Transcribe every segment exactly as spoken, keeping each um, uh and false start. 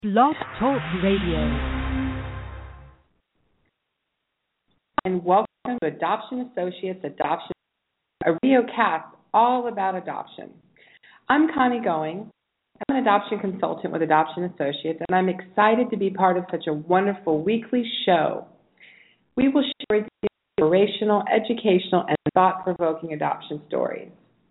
Blog Talk Radio. And welcome to Adoption Associates Adoption, a radio cast all about adoption. I'm Connie Going. I'm an adoption consultant with Adoption Associates, and I'm excited to be part of such a wonderful weekly show. We will share with you inspirational, educational, and thought-provoking adoption stories.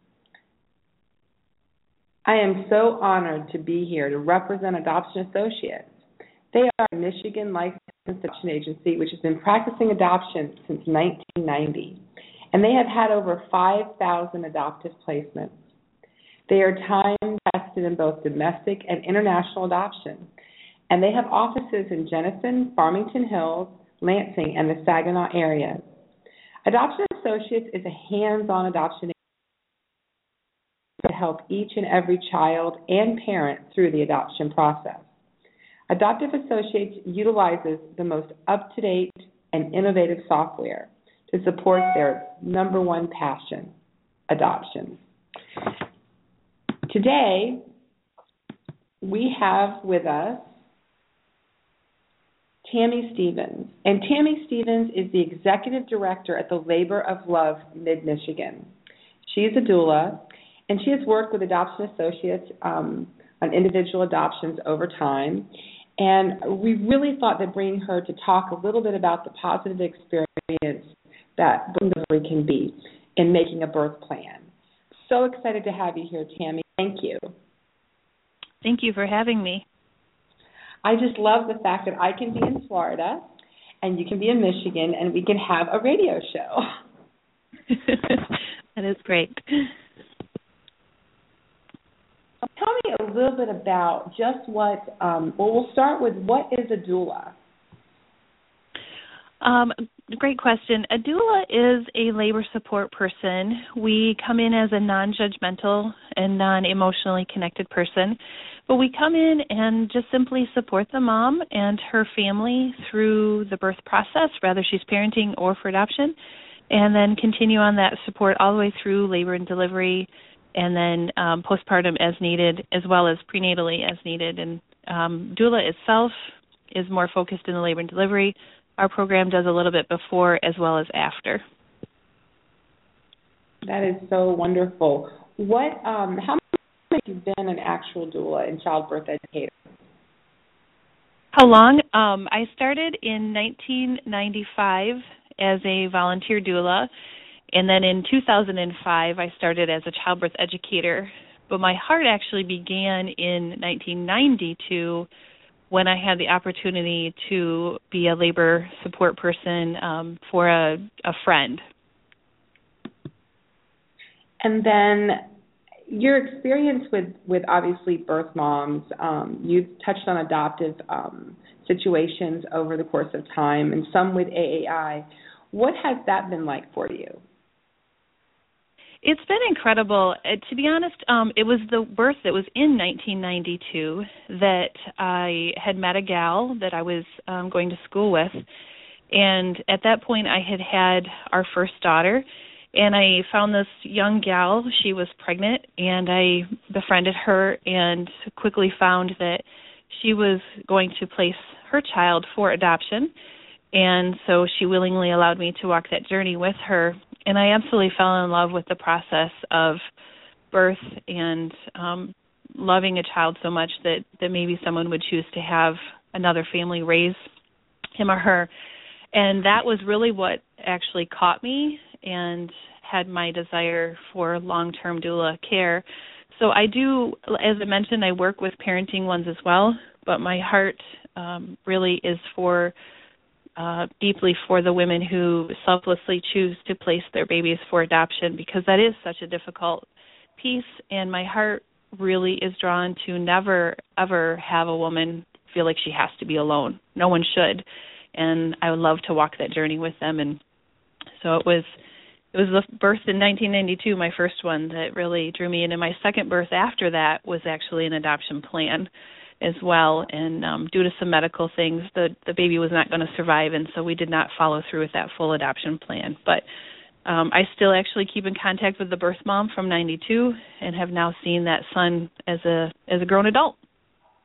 I am so honored to be here to represent Adoption Associates. They are a Michigan licensed adoption agency which has been practicing adoption since nineteen ninety, and they have had over five thousand adoptive placements. They are time-tested in both domestic and international adoption, and they have offices in Jenison, Farmington Hills, Lansing, and the Saginaw areas. Adoption Associates is a hands-on adoption agency to help each and every child and parent through the adoption process. Adoptive Associates utilizes the most up-to-date and innovative software to support their number one passion, adoption. Today, we have with us Tammy Stevens, and Tammy Stevens is the Executive Director at the Labor of Love Mid-Michigan. She is a doula, and she has worked with Adoption Associates um, on individual adoptions over time. And we really thought that bringing her to talk a little bit about the positive experience that birth delivery can be in making a birth plan. So excited to have you here, Tammy. Thank you. Thank you for having me. I just love the fact that I can be in Florida and you can be in Michigan and we can have a radio show. That is great. Tell me a little bit about just what, um, well, we'll start with what is a doula? Um, great question. A doula is a labor support person. We come in as a non-judgmental and non-emotionally connected person, but we come in and just simply support the mom and her family through the birth process, whether she's parenting or for adoption, and then continue on that support all the way through labor and delivery, and then um, postpartum as needed, as well as prenatally as needed. And um, doula itself is more focused in the labor and delivery. Our program does a little bit before as well as after. That is so wonderful. What? Um, how many have you been an actual doula and childbirth educator? How long? Um, I started in nineteen ninety-five as a volunteer doula. And then in two thousand five, I started as a childbirth educator. But my heart actually began in nineteen ninety-two when I had the opportunity to be a labor support person um, for a, a friend. And then your experience with, with obviously birth moms, um, you've touched on adoptive um, situations over the course of time and some with A A I. What has that been like for you? It's been incredible. Uh, to be honest, um, it was the birth that was in nineteen ninety-two that I had met a gal that I was um, going to school with. And at that point, I had had our first daughter. And I found this young gal. She was pregnant, and I befriended her and quickly found that she was going to place her child for adoption. And so she willingly allowed me to walk that journey with her. And I absolutely fell in love with the process of birth and um, loving a child so much that, that maybe someone would choose to have another family raise him or her. And that was really what actually caught me and had my desire for long-term doula care. So I do, as I mentioned, I work with parenting ones as well, but my heart um, really is for Uh, deeply for the women who selflessly choose to place their babies for adoption, because that is such a difficult piece, and my heart really is drawn to never, ever have a woman feel like she has to be alone. No one should, and I would love to walk that journey with them. And so it was it was the birth in nineteen ninety-two, my first one, that really drew me in, and my second birth after that was actually an adoption plan as well, and um, due to some medical things, the, the baby was not going to survive, and so we did not follow through with that full adoption plan. But um, I still actually keep in contact with the birth mom from ninety-two and have now seen that son as a as a grown adult.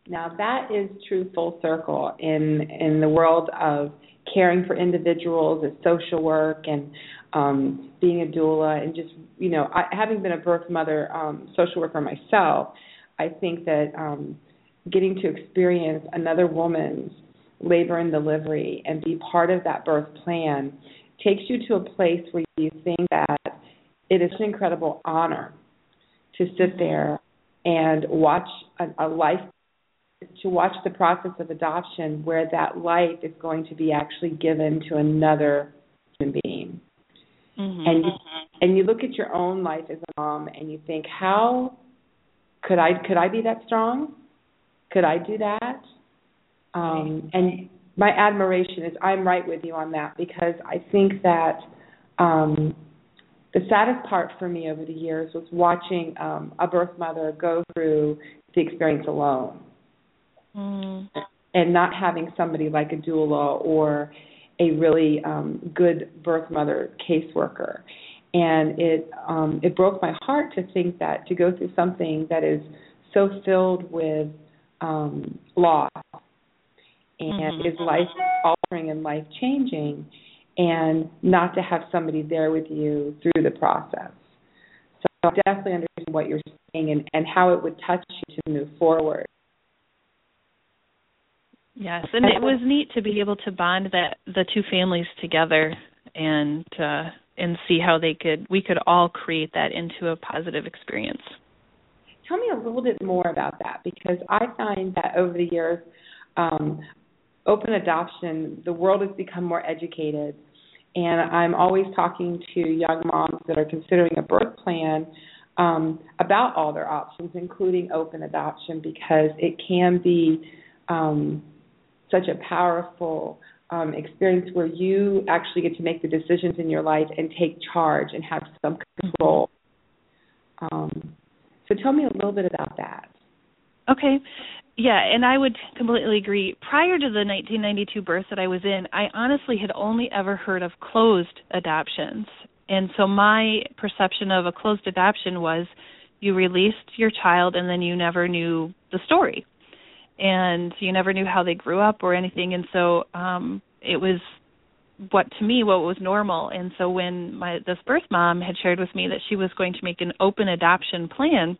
Now that is true full circle in in the world of caring for individuals, as social work, and um, being a doula, and just, you know, I, having been a birth mother, um, social worker myself, I think that um, getting to experience another woman's labor and delivery and be part of that birth plan takes you to a place where you think that it is an incredible honor to sit there and watch a, a life, to watch the process of adoption where that life is going to be actually given to another human being. Mm-hmm. And you, and you look at your own life as a mom and you think, how could I could I be that strong? Could I do that? Um, and my admiration is I'm right with you on that, because I think that um, the saddest part for me over the years was watching um, a birth mother go through the experience alone. Mm. And not having somebody like a doula or a really um, good birth mother caseworker. And it um, it broke my heart to think that, to go through something that is so filled with um, loss and mm-hmm. is life-altering and life-changing, and not to have somebody there with you through the process. So I definitely understand what you're saying and, and how it would touch you to move forward. Yes, and it was neat to be able to bond that the two families together and uh, and see how they could we could all create that into a positive experience. Tell me a little bit more about that, because I find that over the years, um, open adoption, the world has become more educated, and I'm always talking to young moms that are considering a birth plan um, about all their options, including open adoption, because it can be um, such a powerful um, experience where you actually get to make the decisions in your life and take charge and have some control. Um, so tell me a little bit about that. Okay. Yeah, and I would completely agree. Prior to the nineteen ninety-two birth that I was in, I honestly had only ever heard of closed adoptions. And so my perception of a closed adoption was you released your child and then you never knew the story. And you never knew how they grew up or anything. And so um, it was what, to me, what was normal. And so when my this birth mom had shared with me that she was going to make an open adoption plan,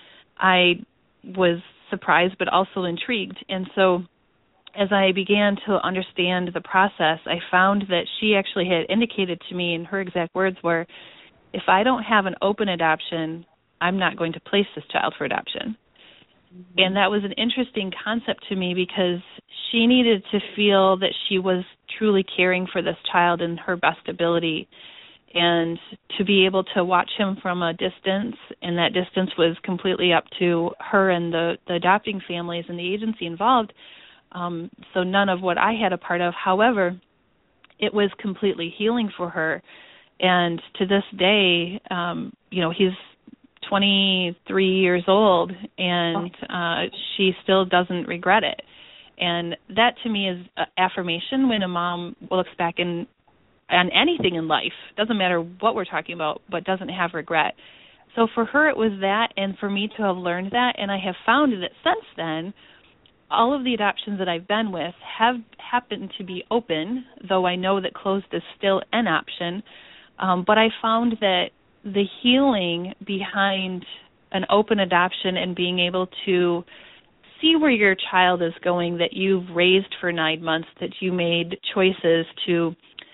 I was surprised but also intrigued. And so as I began to understand the process, I found that she actually had indicated to me, and her exact words were, if I don't have an open adoption, I'm not going to place this child for adoption. Mm-hmm. And that was an interesting concept to me, because she needed to feel that she was truly caring for this child in her best ability, and to be able to watch him from a distance, and that distance was completely up to her and the, the adopting families and the agency involved, um, so none of what I had a part of. However, it was completely healing for her, and to this day, um, you know, he's twenty-three years old, and uh, she still doesn't regret it. And that, to me, is uh, affirmation when a mom looks back in, on anything in life, doesn't matter what we're talking about, but doesn't have regret. So for her, it was that, and for me to have learned that, and I have found that since then, all of the adoptions that I've been with have happened to be open, though I know that closed is still an option. Um, but I found that the healing behind an open adoption and being able to see where your child is going, that you've raised for nine months, that you made choices to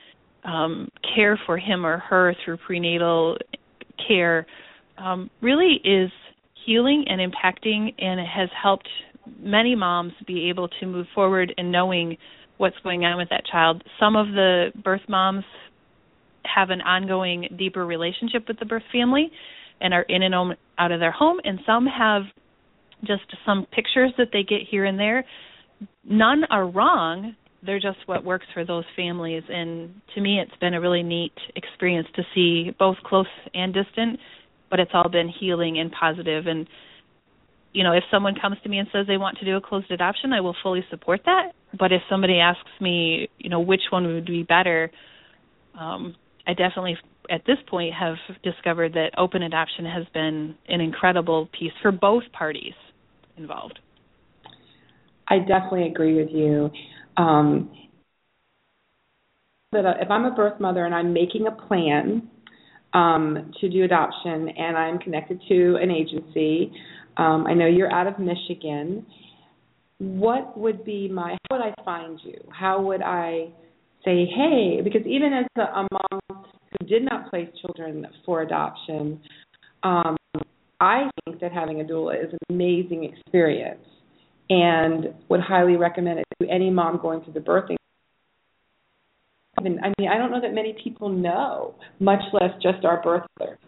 um, care for him or her through prenatal care, um, really is healing and impacting, and it has helped many moms be able to move forward in knowing what's going on with that child. Some of the birth moms have an ongoing, deeper relationship with the birth family and are in and out of their home, and some have just some pictures that they get here and there. None are wrong. They're just what works for those families. And to me, it's been a really neat experience to see both close and distant, but it's all been healing and positive. And, you know, if someone comes to me and says they want to do a closed adoption, I will fully support that. But if somebody asks me, you know, which one would be better, um, I definitely, at this point, have discovered that open adoption has been an incredible piece for both parties involved. I definitely agree with you. Um, that if I'm a birth mother and I'm making a plan um, to do adoption and I'm connected to an agency, um, I know you're out of Michigan, what would be my, how would I find you? How would I say, hey, because even as a, a mom who did not place children for adoption, um, I think that having a doula is an amazing experience and would highly recommend it to any mom going through the birthing. I mean, I don't know that many people know, much less just our birth mothers.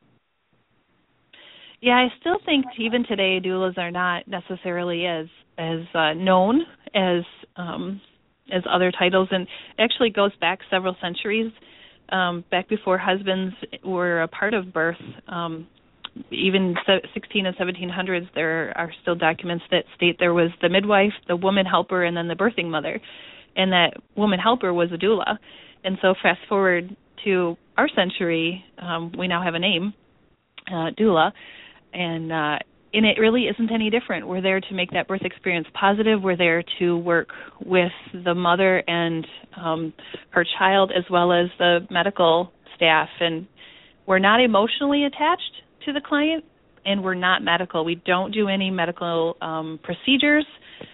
Yeah, I still think even today doulas are not necessarily as as uh, known as um, as other titles, and it actually goes back several centuries, um, back before husbands were a part of birth. Um, even sixteen and seventeen hundreds, there are still documents that state there was the midwife, the woman helper, and then the birthing mother, and that woman helper was a doula. And so fast forward to our century, um, we now have a name, uh, doula, and uh, and it really isn't any different. We're there to make that birth experience positive. We're there to work with the mother and um, her child as well as the medical staff. And we're not emotionally attached to the client, and we're not medical. We don't do any medical um, procedures.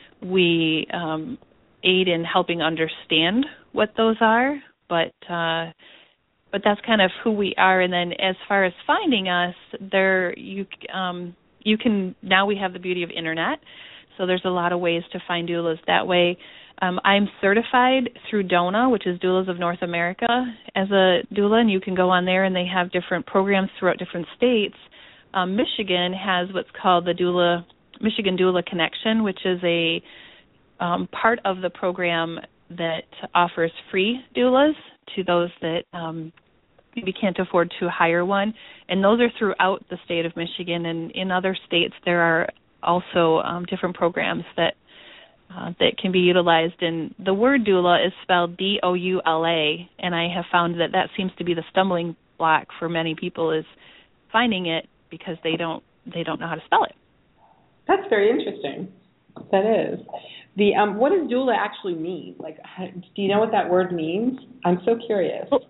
We um, aid in helping understand what those are, but uh, but that's kind of who we are. And then as far as finding us, there you um, you can now we have the beauty of internet, so there's a lot of ways to find doulas that way. Um, I'm certified through DONA, which is Doulas of North America, as a doula, and you can go on there, and they have different programs throughout different states. Um, Michigan has what's called the Doula Michigan Doula Connection, which is a um, part of the program that offers free doulas to those that um, maybe can't afford to hire one, and those are throughout the state of Michigan. And in other states, there are also um, different programs that Uh, that can be utilized. And the word doula is spelled D O U L A, and I have found that that seems to be the stumbling block for many people, is finding it because they don't they don't know how to spell it. That's very interesting. That is. The um, what does doula actually mean? Like, do you know what that word means? I'm so curious. Well,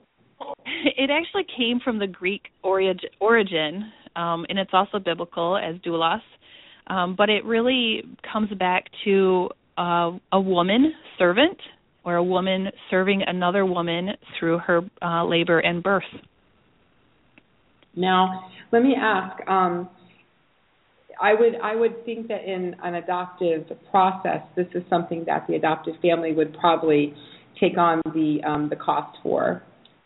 it actually came from the Greek origin, origin um, and it's also biblical as doulos, um, but it really comes back to Uh, a woman servant, or a woman serving another woman through her uh, labor and birth. Now, let me ask. Um, I would I would think that in an adoptive process, this is something that the adoptive family would probably take on the um, the cost for.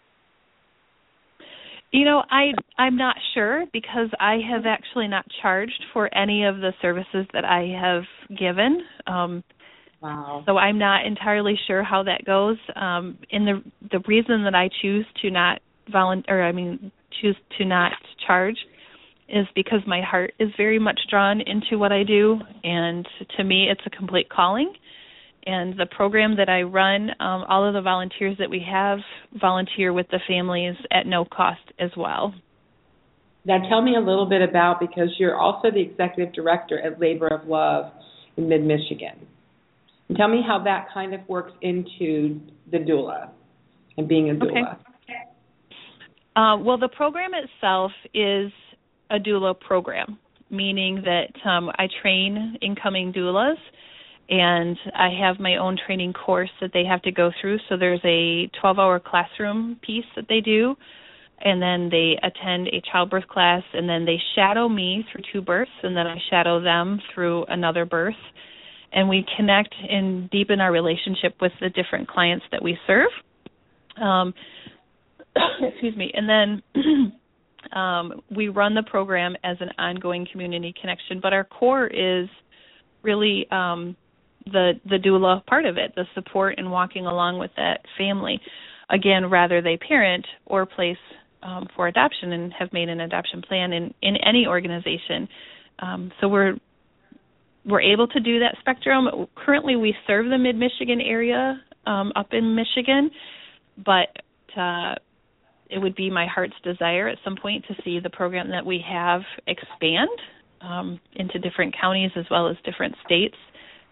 You know, I I'm not sure, because I have actually not charged for any of the services that I have given. Um, Wow. So I'm not entirely sure how that goes. Um, and the the reason that I choose to not volunteer, or I mean, choose to not charge, is because my heart is very much drawn into what I do, and to me, it's a complete calling. And the program that I run, um, all of the volunteers that we have volunteer with the families at no cost as well. Now, tell me a little bit about, because you're also the executive director at Labor of Love in Mid-Michigan. Tell me how that kind of works into the doula and being a doula. Okay. Uh, well, the program itself is a doula program, meaning that um, I train incoming doulas, and I have my own training course that they have to go through. So there's a twelve-hour classroom piece that they do, and then they attend a childbirth class, and then they shadow me through two births, and then I shadow them through another birth. And we connect and deepen our relationship with the different clients that we serve. Um, excuse me. And then um, we run the program as an ongoing community connection, but our core is really um, the the doula part of it, the support and walking along with that family. Again, rather they parent or place um, for adoption and have made an adoption plan in, in any organization. Um, so we're We're able to do that spectrum. Currently, we serve the Mid-Michigan area um, up in Michigan, but uh, it would be my heart's desire at some point to see the program that we have expand um, into different counties as well as different states.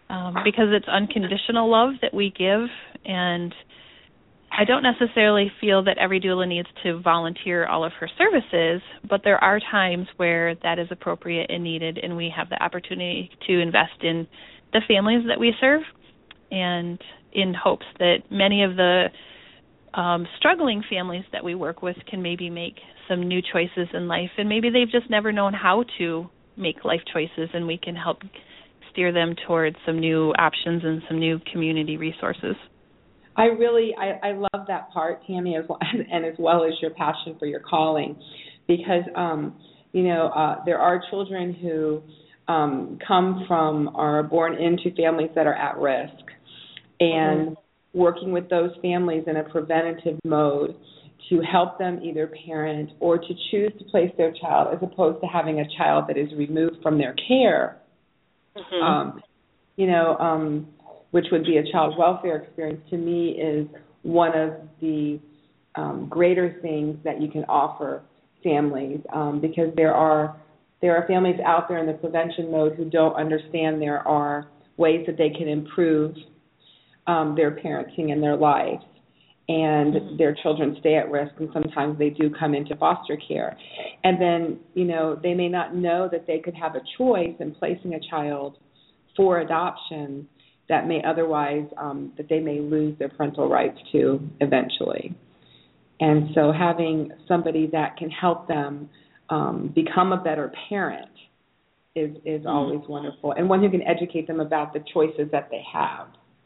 um, because it's unconditional love that we give, and I don't necessarily feel that every doula needs to volunteer all of her services, but there are times where that is appropriate and needed, and we have the opportunity to invest in the families that we serve, and in hopes that many of the um, struggling families that we work with can maybe make some new choices in life, and maybe they've just never known how to make life choices, and we can help steer them towards some new options and some new community resources. I really, I, I love that part, Tammy, as well, and as well as your passion for your calling, because, um, you know, uh, there are children who um, come from, are born into families that are at risk, and mm-hmm. working with those families in a preventative mode to help them either parent or to choose to place their child as opposed to having a child that is removed from their care, mm-hmm. um, you know, um, which would be a child welfare experience, to me is one of the um, greater things that you can offer families, um, because there are there are families out there in the prevention mode who don't understand there are ways that they can improve um, their parenting and their lives, and mm-hmm. their children stay at risk, and sometimes they do come into foster care. And then, you know, they may not know that they could have a choice in placing a child for adoption that may otherwise, um, that they may lose their parental rights to eventually. And so having somebody that can help them um, become a better parent is, is always wonderful, and one who can educate them about the choices that they have.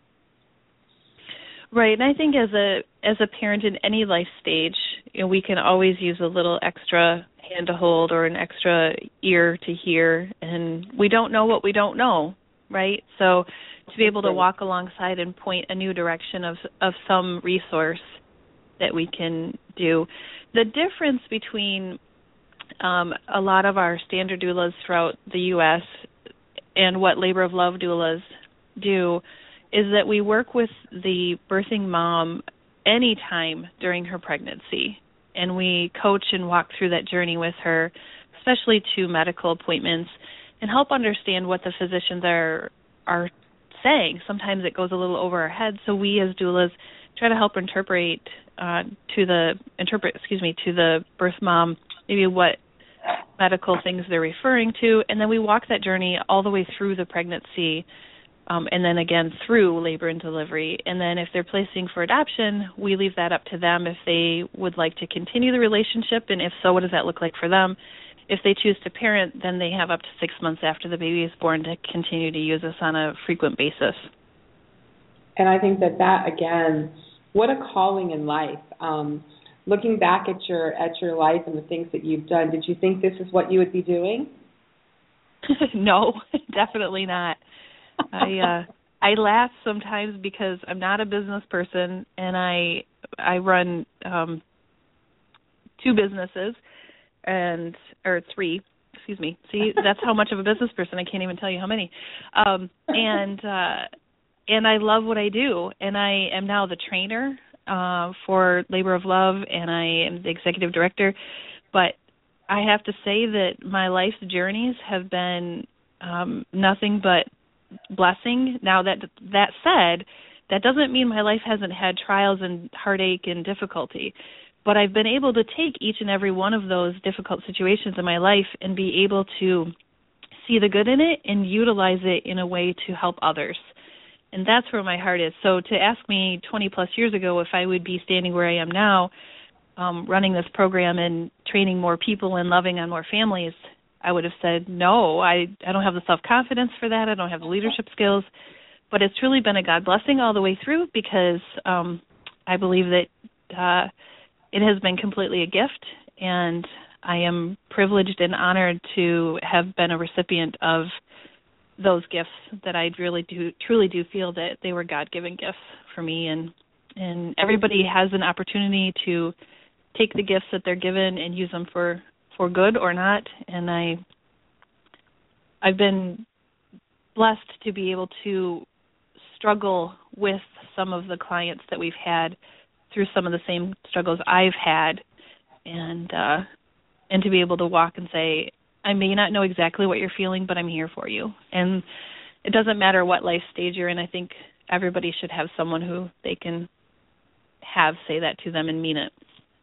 Right, and I think as a as a parent in any life stage, you know, we can always use a little extra hand to hold or an extra ear to hear, and we don't know what we don't know, right? So to be able to walk alongside and point a new direction of of some resource that we can do. The difference between um, a lot of our standard doulas throughout the U S and what Labor of Love doulas do is that we work with the birthing mom anytime during her pregnancy, and we coach and walk through that journey with her, especially to medical appointments, and help understand what the physicians are are saying. Sometimes it goes a little over our heads, so we as doulas try to help interpret uh, to the interpret, excuse me, to the birth mom maybe what medical things they're referring to, and then we walk that journey all the way through the pregnancy, um, and then again through labor and delivery. And then if they're placing for adoption, we leave that up to them if they would like to continue the relationship, and if so, what does that look like for them? If they choose to parent, then they have up to six months after the baby is born to continue to use us on a frequent basis. And I think that that, again, what a calling in life. Um, looking back at your at your life and the things that you've done, did you think this is what you would be doing? No, definitely not. I uh, I laugh sometimes because I'm not a business person, and I I run um, two businesses. and or three, excuse me. See, that's how much of a business person. I can't even tell you how many. Um, and uh, and I love what I do, and I am now the trainer uh, for Labor of Love, and I am the executive director. But I have to say that my life's journeys have been um, nothing but blessing. Now, that that said, that doesn't mean my life hasn't had trials and heartache and difficulty. But I've been able to take each and every one of those difficult situations in my life and be able to see the good in it and utilize it in a way to help others. And that's where my heart is. So to ask me twenty plus years ago if I would be standing where I am now, um, running this program and training more people and loving on more families, I would have said, no, I, I don't have the self-confidence for that. I don't have the leadership skills. But it's truly been a God blessing all the way through, because um, I believe that uh, it has been completely a gift, and I am privileged and honored to have been a recipient of those gifts that I really do, truly do feel that they were God-given gifts for me. And and everybody has an opportunity to take the gifts that they're given and use them for, for good or not. And I, I've been blessed to be able to struggle with some of the clients that we've had through some of the same struggles I've had, and uh, and to be able to walk and say, I may not know exactly what you're feeling, but I'm here for you. And it doesn't matter what life stage you're in. I think everybody should have someone who they can have say that to them and mean it.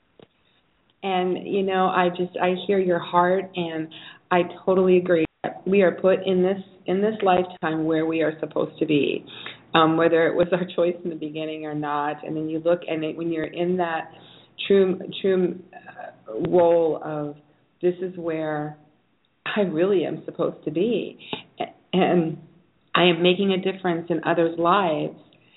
And, you know, I just, I hear your heart, and I totally agree. We are put in this, in this lifetime where we are supposed to be, um, whether it was our choice in the beginning or not. And then you look, and it, when you're in that true, true uh, role of, this is where I really am supposed to be, and I am making a difference in others' lives,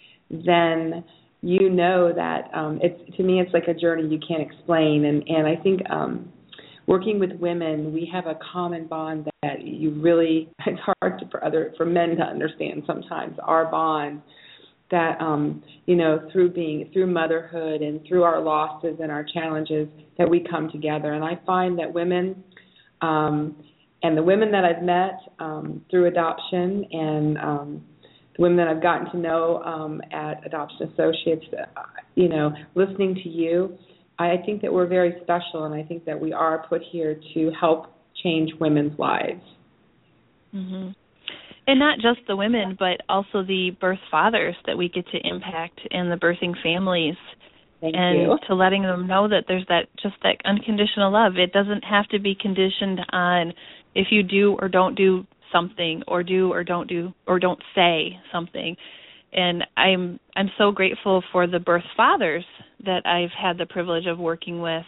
then you know that um, it's, to me, it's like a journey you can't explain. And, and I think um, working with women, we have a common bond that you really, it's hard to, for other, for men to understand sometimes, our bond that, um, you know, through being, through motherhood and through our losses and our challenges, that we come together. And I find that women, um, and the women that I've met um, through adoption, and um, the women that I've gotten to know um, at Adoption Associates, uh, you know, listening to you, I think that we're very special, and I think that we are put here to help change women's lives. Mm-hmm. And not just the women, but also the birth fathers that we get to impact, and the birthing families. Thank and you. to letting them know that there's that, just that unconditional love. It doesn't have to be conditioned on if you do or don't do something, or do or don't do or don't say something. And I'm I'm so grateful for the birth fathers that I've had the privilege of working with,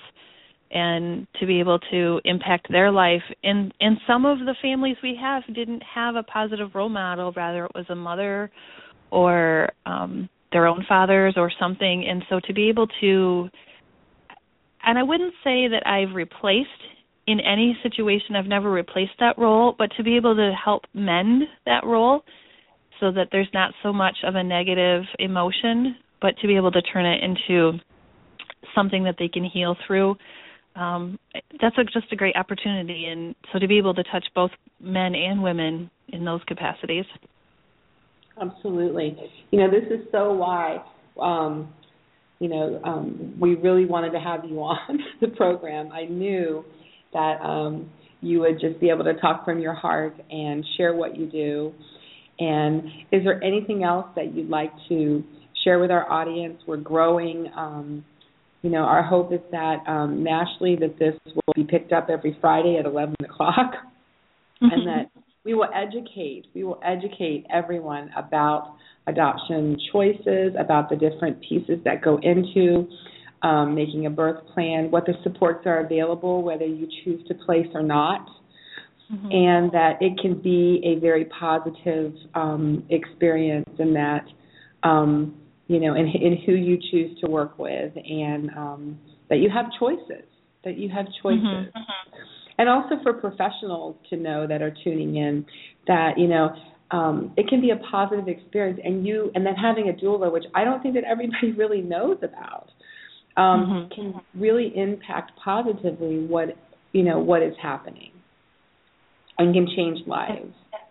and to be able to impact their life. And and some of the families we have didn't have a positive role model, rather it was a mother or um their own fathers or something. And so to be able to, and I wouldn't say that I've replaced, in any situation, I've never replaced that role, but to be able to help mend that role so that there's not so much of a negative emotion, but to be able to turn it into something that they can heal through, um, that's a, just a great opportunity. And so to be able to touch both men and women in those capacities. Absolutely. You know, this is so why, um, you know, um, we really wanted to have you on the program. I knew that um, you would just be able to talk from your heart and share what you do. And is there anything else that you'd like to share with our audience? We're growing. Um, you know, our hope is that um, nationally that this will be picked up every Friday at eleven o'clock, and that we will educate, we will educate everyone about adoption choices, about the different pieces that go into um, making a birth plan, what the supports are available, whether you choose to place or not, mm-hmm. and that it can be a very positive um, experience in that, um, you know, in, in who you choose to work with, and um, that you have choices, that you have choices. Mm-hmm. And also for professionals to know that are tuning in that, you know, um, it can be a positive experience, and you, and then having a doula, which I don't think that everybody really knows about, um, mm-hmm. can really impact positively what, you know, what is happening, and can change lives.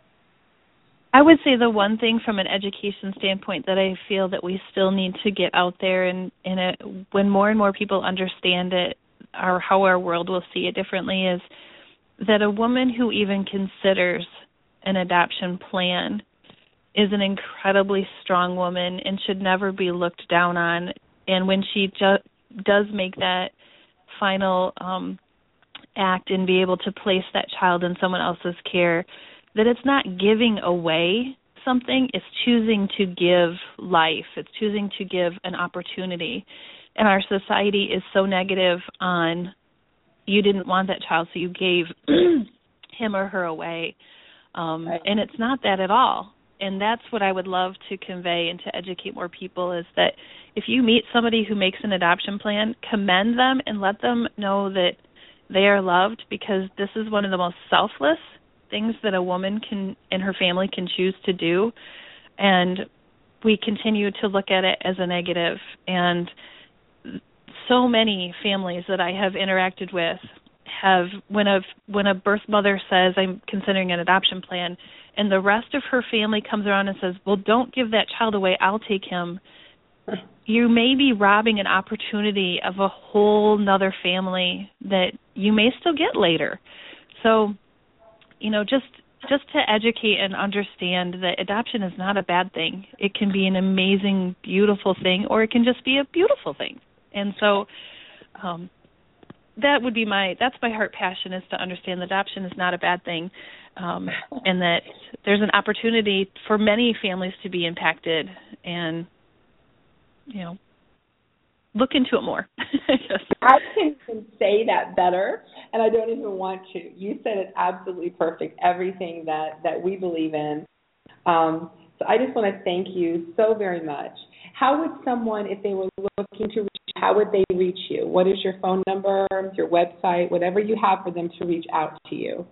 I would say the one thing from an education standpoint that I feel that we still need to get out there, and, and it, when more and more people understand it, or how our world will see it differently, is that a woman who even considers an adoption plan is an incredibly strong woman and should never be looked down on. And when she ju- does make that final um, act and be able to place that child in someone else's care, that it's not giving away something, it's choosing to give life, it's choosing to give an opportunity. And our society is so negative on, you didn't want that child, so you gave him or her away. Um, right. And it's not that at all. And that's what I would love to convey and to educate more people, is that if you meet somebody who makes an adoption plan, commend them and let them know that they are loved, because this is one of the most selfless things that a woman can and her family can choose to do. And we continue to look at it as a negative. And so many families that I have interacted with have, when a when a birth mother says, I'm considering an adoption plan, and the rest of her family comes around and says, well, don't give that child away, I'll take him, you may be robbing an opportunity of a whole nother family that you may still get later. So, you know, just just to educate and understand that adoption is not a bad thing. It can be an amazing, beautiful thing, or it can just be a beautiful thing. And so um, that would be my, that's my heart passion, is to understand that adoption is not a bad thing, um, and that there's an opportunity for many families to be impacted and, you know, look into it more. I can't even say that better, and I don't even want to. You said it absolutely perfect, everything that, that we believe in. Um, so I just want to thank you so very much. How would someone, if they were looking to reach, how would they reach you? What is your phone number, your website, whatever you have for them to reach out to you?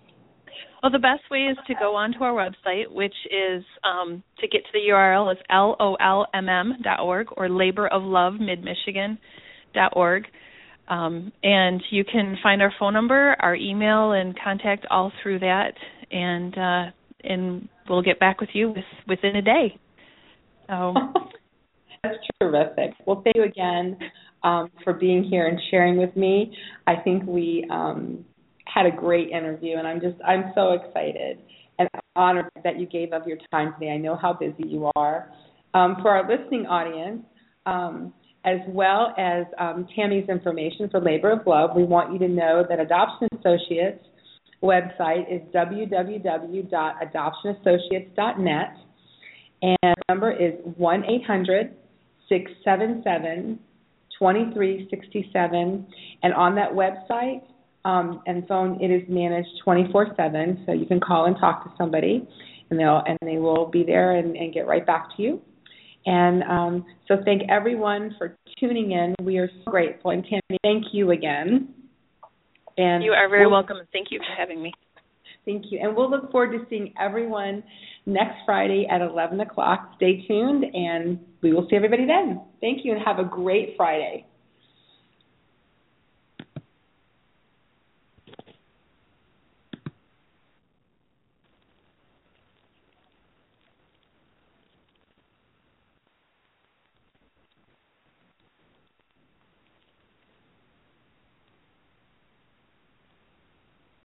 Well, the best way is to go onto our website, which is um, to get to the U R L is L O L M M dot org or labor of love mid michigan dot org. Um, and you can find our phone number, our email, and contact all through that, and uh, and we'll get back with you with, within a day. So that's terrific. Well, thank you again um, for being here and sharing with me. I think we um, had a great interview, and I'm just I'm so excited and honored that you gave up your time today. I know how busy you are. Um, for our listening audience, um, as well as um, Tammy's information for Labor of Love, we want you to know that Adoption Associates website is w w w dot adoption associates dot net, and the number is one eight hundred six seven seven two three six seven, and on that website um, and phone, it is managed twenty-four seven, so you can call and talk to somebody, and they'll and they will be there and, and get right back to you. And um, so thank everyone for tuning in. We are so grateful. And Tammy, thank you again. And you are very we'll, welcome. Thank you for having me. Thank you. And we'll look forward to seeing everyone next Friday at eleven o'clock. Stay tuned, and we will see everybody then. Thank you, and have a great Friday.